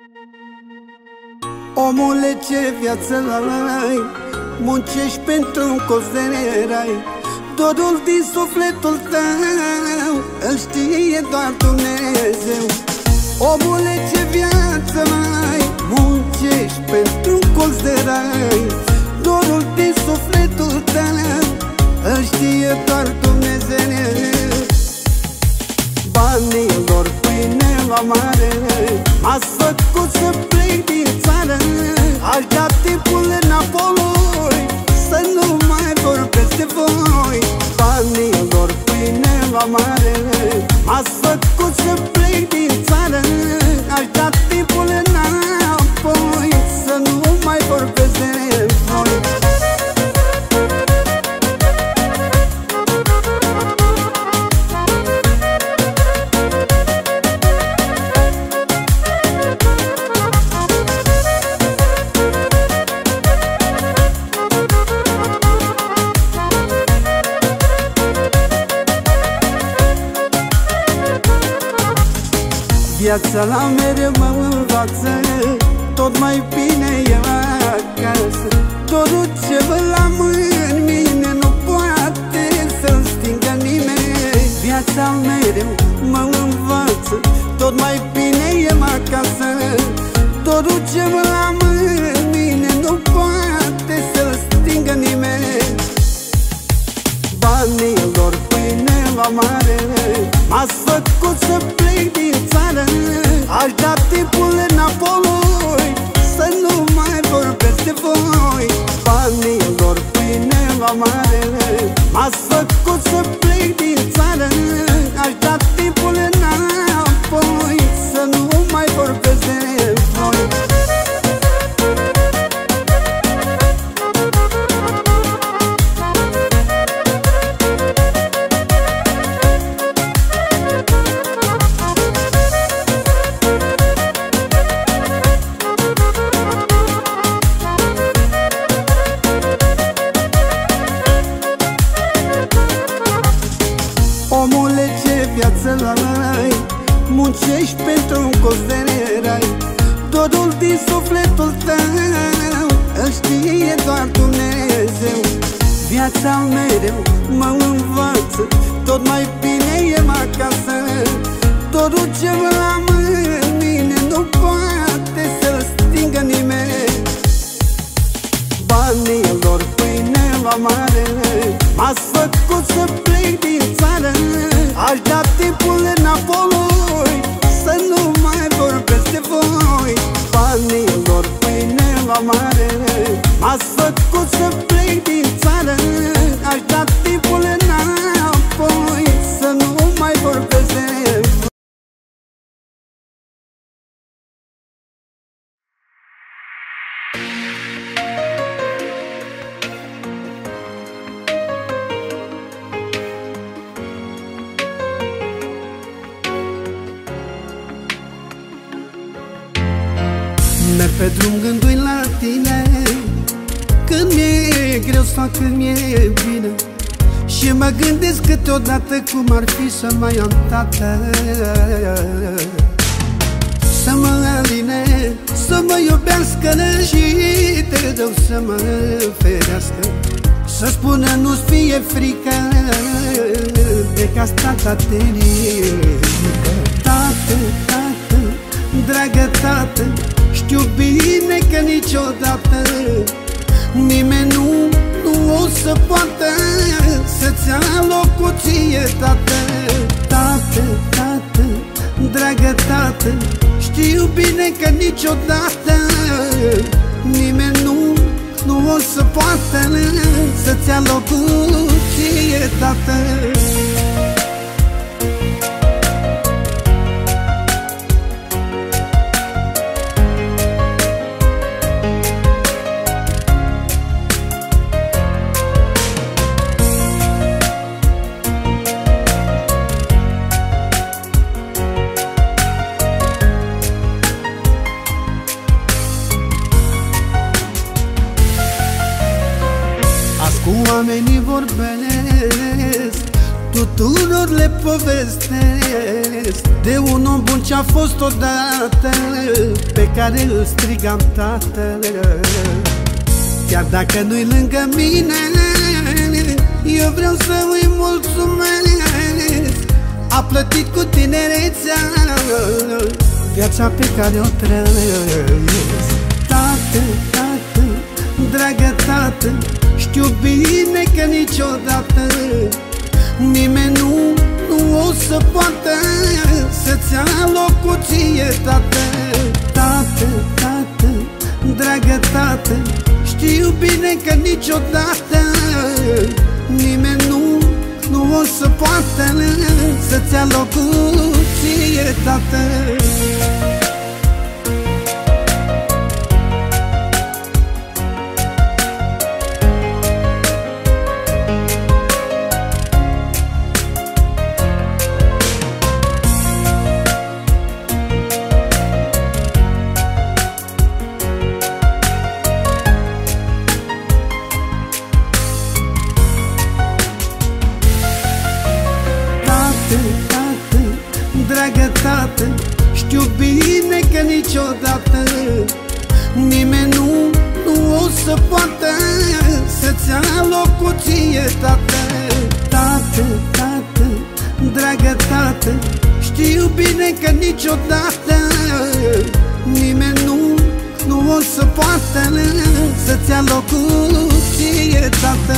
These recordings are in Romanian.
Omule, ce viață ai, muncești pentru un colț de rai. Dorul din sufletul tău îl știe doar Dumnezeu. Omule, ce viață ai, muncești pentru un colț de rai. Dorul din sufletul tău îl știe doar Dumnezeu. Banilor pâine la mare m-ați făcut să plec din țară. Aș da timpul înapoi să nu mai vorbesc de voi. Banilor pâine la mare m-ați făcut să plec din țară. Aș da timpul înapoi să nu mai vorbesc de voi. Viața la mereu mă învață, tot mai bine e acasă. Dorul ce văd la în mine nu poate să-l stingă nimeni. Viața mereu mă învață, tot mai bine e acasă. Dorul ce văd la în mine nu poate să-l stingă nimeni. Banilor pâine la mare m-ați făcut să plec din țară. Aș da timpul înapoi să nu mai vorbesc de voi. Banilor pâine la mare m-ați făcut să plec din țară. Aș da timpul înapoi să nu mai vorbesc de voi. Omule, ce viață ai, muncești pentru un colț de rai. Dorul din sufletul tău îl știe doar Dumnezeu. Viața mereu mă învață, tot mai bine e acasă. Dorul ce văd la mine nu poate să-l stingă nimeni. Banilor pâine la mare m-ați făcut să plec din țară. Aș da timpul înapoi să nu mai vorbesc de voi. Banilor pâine la mare m-ați făcut să plec din țară. Aș da timpul înapoi să nu mai vorbesc de voi. Merg pe drum gândui la tine, când mi-e greu sau când mi-e bine. Și mă gândesc câteodată cum ar fi să mai am tată, să mă aline, să mă iubească și de rău să mă ferească. Să spună nu-ți fie frică de că tata te ridică. Tată, tată, dragă tată, știu bine că niciodată nimeni nu o să poată să-ți ia locul ție, tată. Tată, tată, dragă tată, știu bine că niciodată nimeni nu o să poată să-ți ia locul ție, tată. Oamenii vorbesc, tuturor le povestesc de un om bun ce-a fost odată, pe care îl strigam tată. Chiar dacă nu-i lângă mine, eu vreau să îi mulțumesc. A plătit cu tinerețea viața pe care o trăiesc. Tată, tată, dragă tată, știu bine că niciodată nimeni nu o să poată să-ți ia locul ție, tată. Tată, tată, dragă tată, știu bine că niciodată nimeni nu o să poată să-ți ia locul ție, tată. Dragă tată, știu bine că niciodată nimeni nu o să poată să-ți ia locul ție, tată. Tată, tată, dragă tată, știu bine că niciodată nimeni nu o să poată să-ți ia locul ție, tată.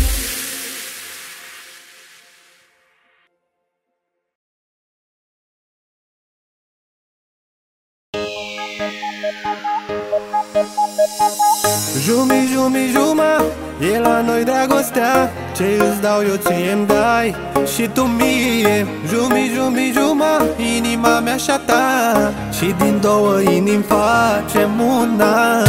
Jumi, jumi, juma, e la noi dragostea. Ce îți dau eu ție-mi dai și tu mie. Jumi, jumi, juma, inima mea și-a ta, și din două inimi facem una.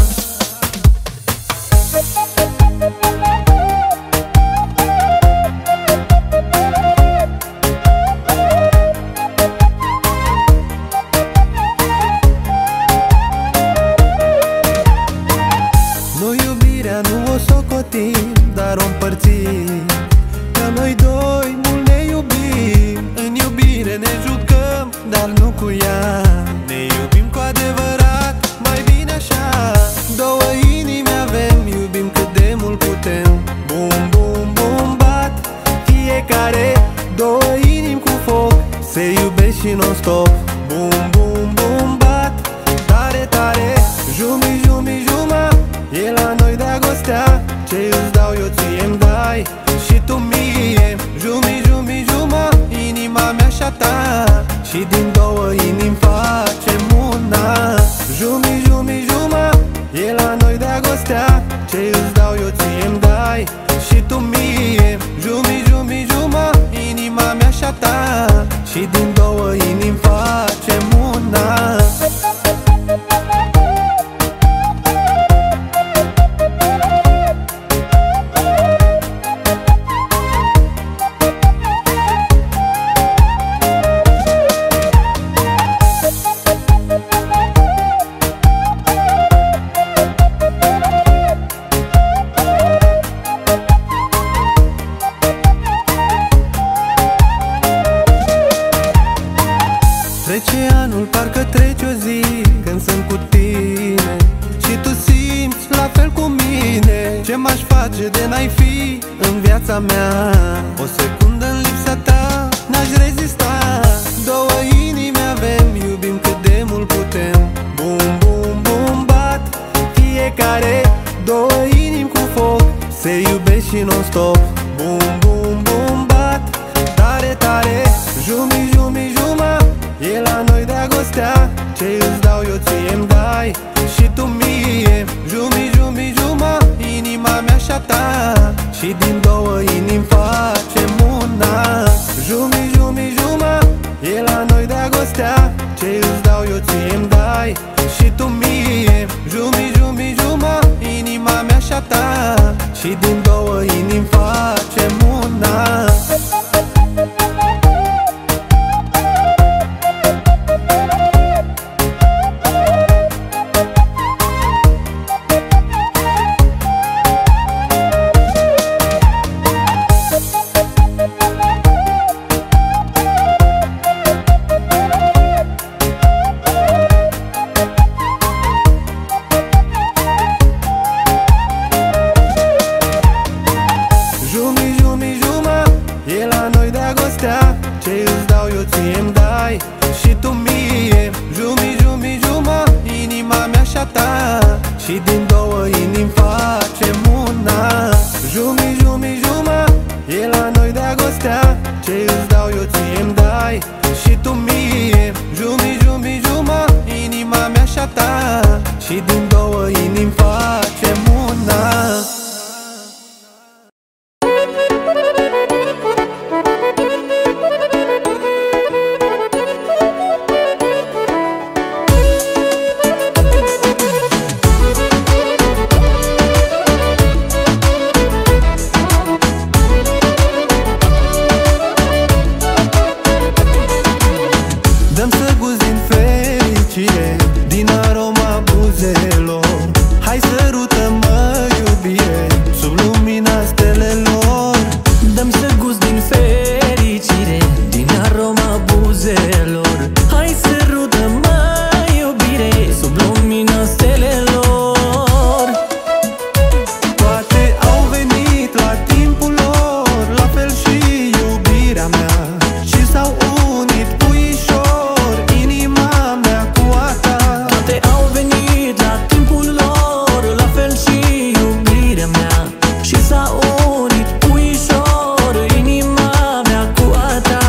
Dar o împărțim, că noi doi mult ne iubim. În iubire ne jucăm, dar nu cu ea. Ne iubim cu adevărat, mai bine așa. Două inimi avem, iubim cât de mult putem. Bum, bum, bum, bat fiecare. Două inimi cu foc, se iubesc și non-stop. Bum, bum, bum, bat tare, tare. Jumi, jumi, juma, e la noi dragostea. Ce îți dau eu ție-mi dai și tu mie. Jumi, jumi, juma, inima mea și-a ta, și din două inimi facem una. Jumi, jumi, juma, e la noi dragostea. Ce îți dau eu ție-mi dai și tu mie. Jumi, jumi, juma, inima mea și-a ta, și din două inimi facem una. Trece anul, parcă trece o zi când sunt cu tine și tu simți la fel cu mine. Ce m-aș face de n-ai fi în viața mea? O secundă în lipsa ta n-aș rezista. Două inimi avem, iubim cât de mult putem. Bum, bum, bum, bat fiecare. Două inimi cu foc, se iubesc și non-stop. Bum, bum, bum, bat tare, tare. Jumi, jumi, juma, e la noi dragostea. Ce îți dau eu ție-mi dai și tu mie. Jumi, jumi, juma, inima mea și-a ta, și din două inimi facem una. Jumi, jumi, juma, e la noi dragostea. Ce îți dau eu ție-mi dai și tu mie. Jumi, jumi, juma, inima mea și-a ta, și din două inimi facem una. și din două inimi facem una. Jumi, jumi, juma, e la noi dragostea. Ce îți dau eu ție-mi dai și tu mie. Jumi, jumi, juma, inima mea și a ta, și din două inimi facem una. Dăm să gust din fericire, din aroma buzelor. Hai sărută-mă, iubire, sub lumina stelelor. Dăm să gust din fericire, din aroma buzelor. Hai sărută-mă, iubire, sub lumina stelelor. Toate au venit la timpul lor, la fel și iubirea mea, și s-au unit puișor inima mea cu a ta. Toate au venit la timpul lor, la fel și iubirea mea, și s-au unit puișor inima mea cu a ta.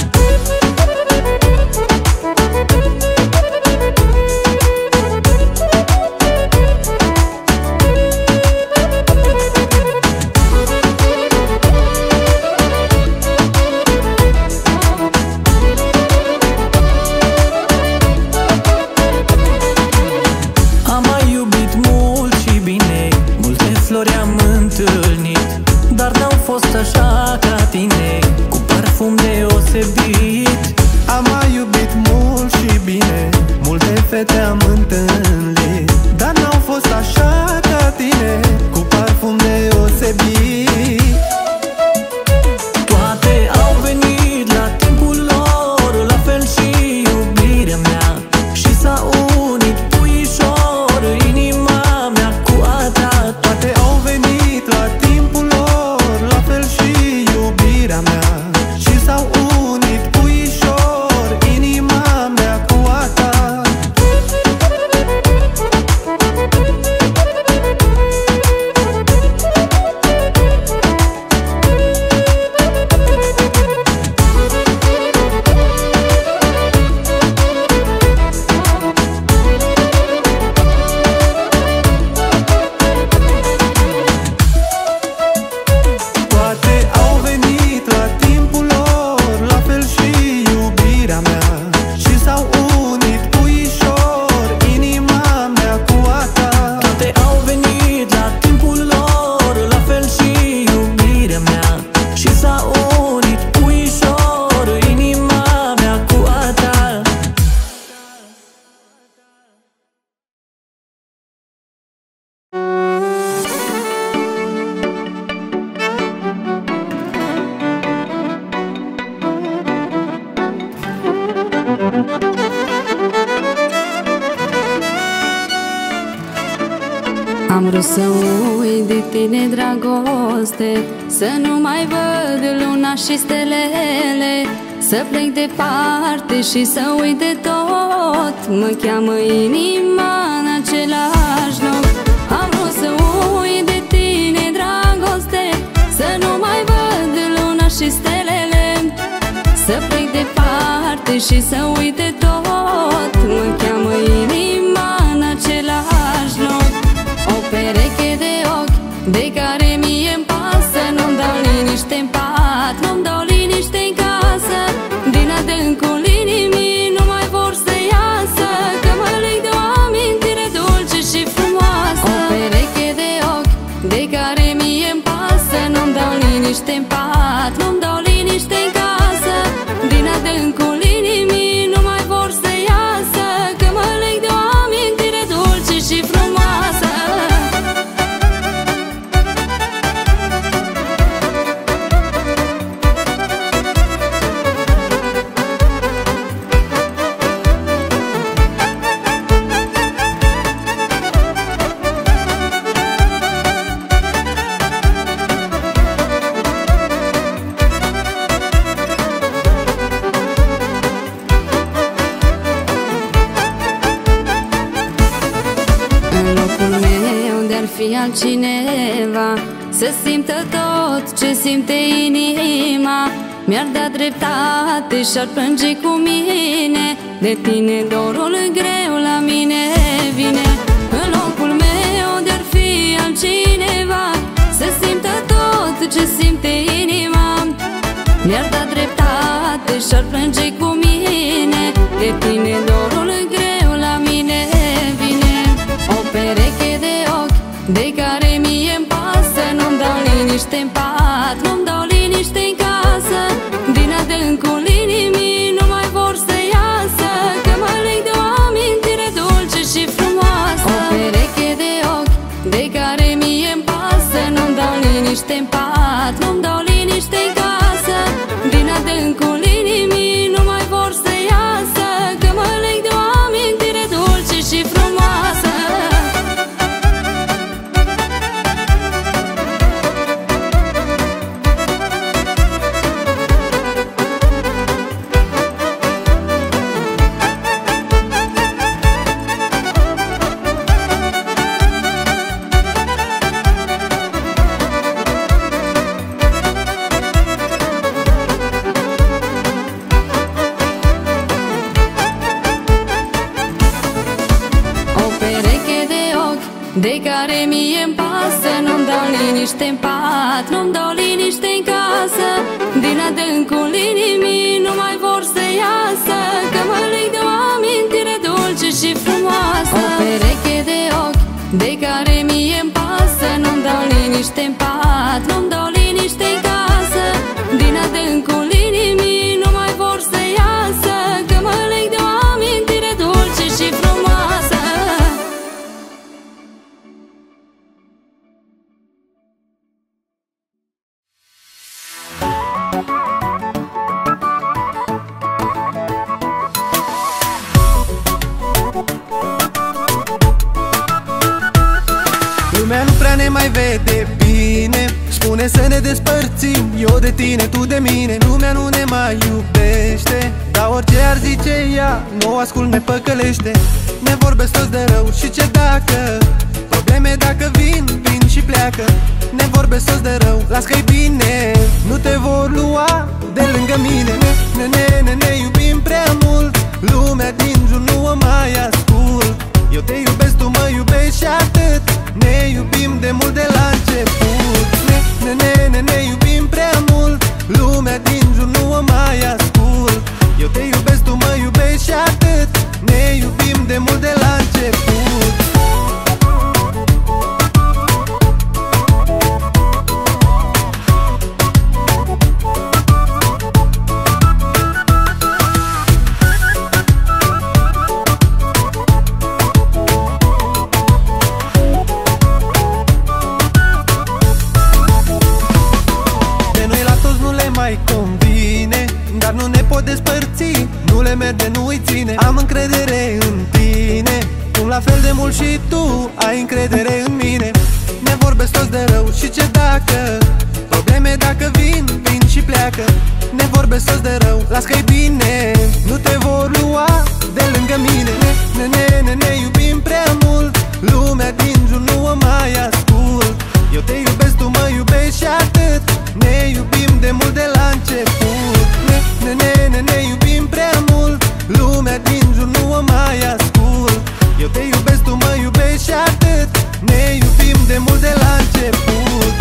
Am mai iubit mult și bine, multe flori am întâlnit, dar n-au fost așa ca tine, cu parfum deosebit. Am mai iubit mult și bine, multe fete am întâlnit, dar n-au fost așa ca tine, cu parfum deosebit. Toate au venit la timpul lor, la fel și iubirea mea, și s-au unit puișor inima mea cu a ta. Toate au venit la timpul lor, la fel și iubirea mea, și s-au unit puișor inima mea cu a ta. Toate au venit la timpul lor, la fel și iubirea mea, și s-au unit puișor inima mea cu a ta. Toate au venit la timpul lor, la fel și iubirea mea, și s-au unit puișor inima mea cu a ta. Am vrut să uit de tine, dragoste, să nu mai văd luna și stelele, să plec departe și să uit de tot. Mă cheamă inima în același loc. Am vrut să uit de tine, dragoste, să nu mai văd luna și stelele, să plec departe și să uit de tot. Mă cheamă inima în același loc. O pereche de ochi de care mie-mi pasă, nu-mi dau liniște în pat, nu-mi dau liniște în casă. Din adâncul inimii nu mai vor să iasă, că mă leg de o amintire dulce și frumoasă. O pereche de ochi de care mie-mi pasă, nu-mi dau liniște în pat, nu-mi dau liniște în casă. Din adâncul inimii nu mai vor să iasă, fi altcineva să simtă tot ce simte inima. Mi-ar da dreptate și-ar plânge cu mine, de tine dorul greu la mine vine. În locul meu de-ar fi altcineva să simtă tot ce simte inima. Mi-ar da dreptate și-ar plânge cu mine, de tine dorul greu la mine vine. O pereche de ochi de care mie-mi pasă, nu-mi dau liniște-n pat, nu-mi dau liniște-n casă. Din adâncul inimii nu mai vor să iasă, că mă leg de o amintire dulce și frumoasă. O pereche de ochi de care mie-mi pasă, nu-mi dau liniște-n pat, nu-mi dau liniște-n casă. Din adâncul inimii nu mai vor să iasă, că mă leg de o amintire dulce și frumoasă. De care mie-mi pasă, nu-mi dau liniște-n pat, nu-mi dau liniște-n casă. Din adâncul inimii nu mai vor să iasă, că mă leg de o amintire dulce și frumoasă. O pereche de ochi de care mie-mi pasă, nu-mi dau liniște-n pat, nu-mi dau liniște-n casă. Din adâncul inimii nu mai vor să iasă, că mă leg de o amintire dulce și frumoasă. Lumea nu prea ne mai vede bine, spune să ne despărțim, eu de tine, tu de mine. Lumea nu ne mai iubește, dar orice ar zice ea, nu o ascult, ne păcălește. Ne vorbesc toți de rău și ce dacă probleme dacă vin și pleacă. Ne vorbesc toți de rău, las că-i bine, nu te vor lua de lângă mine. Ne iubim prea mult, lumea din jur nu o mai ascult. Eu te iubesc, tu mă iubești și atât, ne iubim de mult de la început. Ne iubim prea mult, lumea din jur nu o mai ascult. Eu te iubesc, tu mă iubești și atât, ne iubim de mult de la început. Dar nu ne pot despărți, nu le merge, nu-i ține. Am încredere în tine, cum la fel de mult și tu ai încredere în mine. Ne vorbesc toți de rău și ce dacă probleme dacă vin și pleacă. Ne vorbesc toți de rău, las că-i bine, nu te vor lua de lângă mine. Ne iubim prea mult, lumea din jur nu o mai ascult. Eu te iubesc, tu mă iubești și atât, ne iubim de mult de la început. Ne iubim prea mult, lumea din jur nu o mai ascult. Eu te iubesc, tu mă iubești și atât, ne iubim de mult de la început.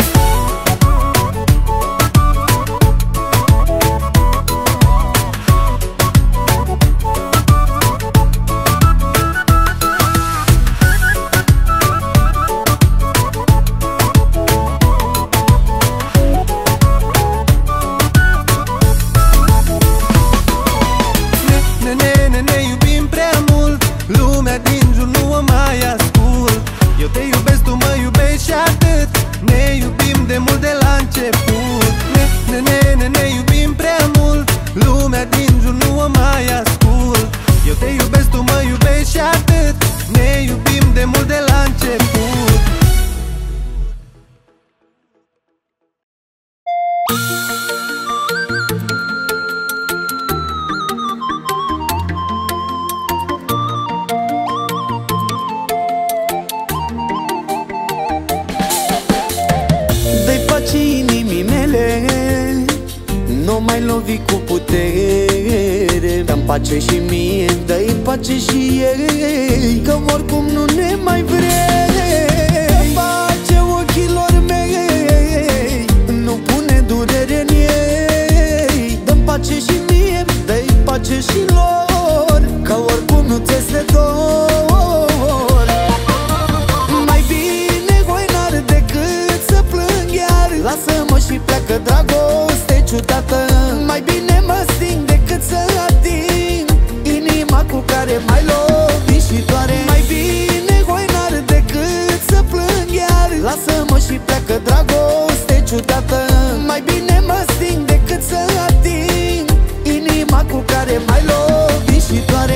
vii cu putere. Dă-mi pace și mie, dă-i pace și ei, că oricum nu ne mai vrei. Dă-mi pace ochilor mei, nu pune durere în ei. Dă-mi pace și mie, dă-i pace și lor, că oricum nu ți-este dor. Mai bine hoinar decât să plâng iar. Lasă-mă și pleacă dragoste ciudată. Mai bine mă sting decât să ating inima cu care m-ai lovit și doare. Mai bine hoinar decât să plâng iar. Lasă-mă și pleacă dragoste ciudată. Mai bine mă sting decât să ating inima cu care m-ai lovit și doare.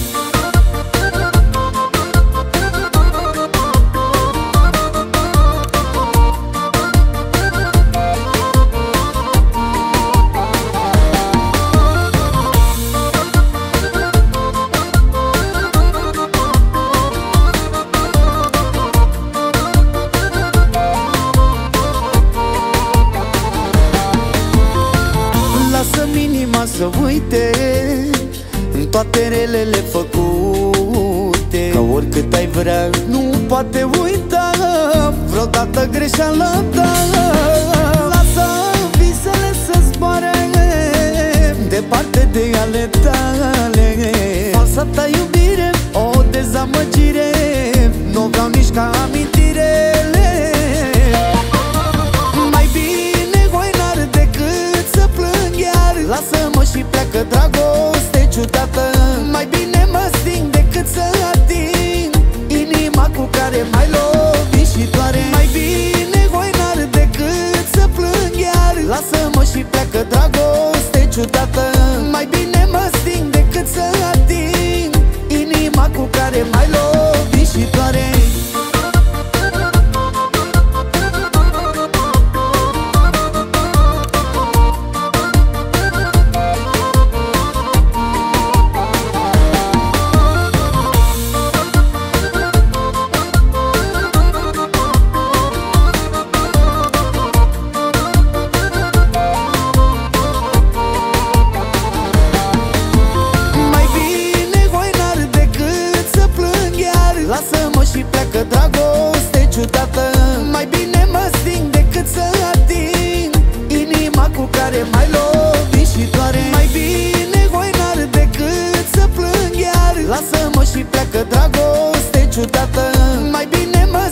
Lasă-mi inima să uite în toate relele făcute, că oricât ai vrea nu poate uita vreodată greșeala ta. Lasă visele să zboare departe de ale tale. Falsa ta iubire, o dezamăgire, nu vreau nici ca amintirele. Mai bine hoinar decât să plâng iar. Lasă-mă și pleacă dragoste ciudată. Mai bine mă sting decât să ating inima cu care m-ai lovit și doare. Mai bine hoinar decât să plâng iar. Lasă-mă și pleacă dragoste ciudată. Mai bine mă sting decât să ating inima cu care m-ai lovit și doare. Lasă-mă și pleacă dragoste ciudată. Mai bine mă sting decât să ating inima cu care m-ai lovit și doare. Mai bine hoinar decât să plâng iar. Lasă-mă și pleacă dragoste ciudată. Mai bine mă